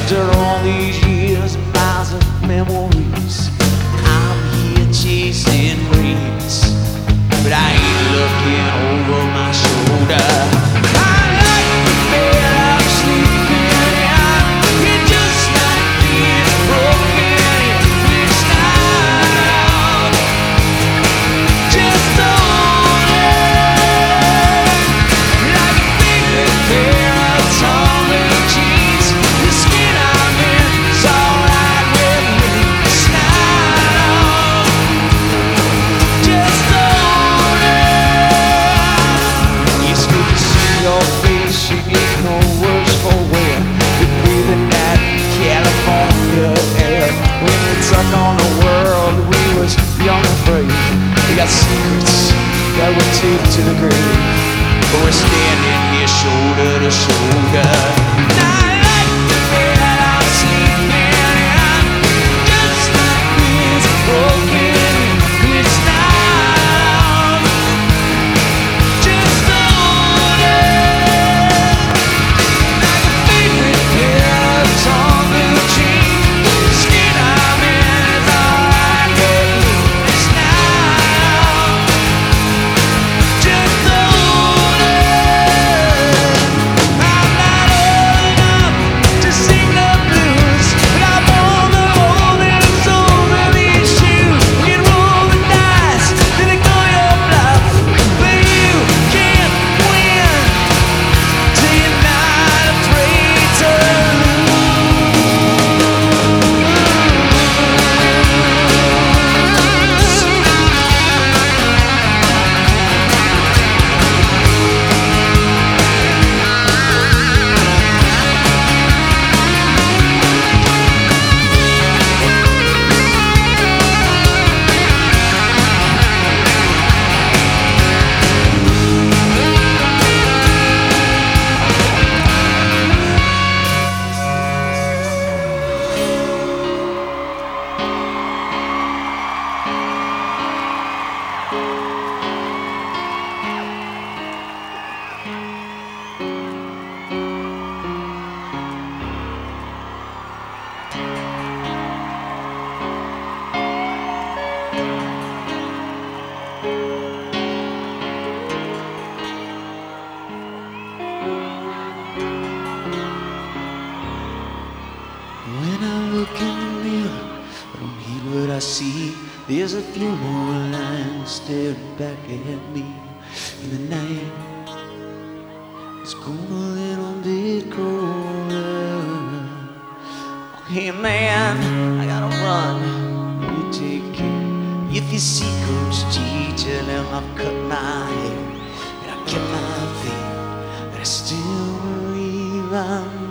After all these years and miles of memories, I'm here chasing dreams, but I ain't looking over my shoulder. I like the bed I'm sleeping in. It's just like being broken. It's not just on it. Like a favorite pair of Tommy jeans. The skin I'm in is alright with me. It's not just on it. It's good to see your face. You get no words for wear. You're breathing that California air. When we took on the world, we was young and free. We got secrets that we take to the grave, but we're standing here shoulder to shoulder. And I like the bed I'm sleeping in. Just like it's broken, it's not just on it. Like a favorite pair of Tommy jeans. The skin I'm in is alright with me. It's not just on it. I'm not old enough to sing the blues, but I'm older, older, older than these shoes. You roll the dice, then they call your bluff, but you can't win till you're not afraid to lose. When I look in the mirror, I don't heed what I see. There's a few more lines staring back at me. And the night is going a little bit colder. Hey man, I gotta run. You take care. If you see Coach G, tell him I've cut my hair and I kept my faith, that I still believe I'm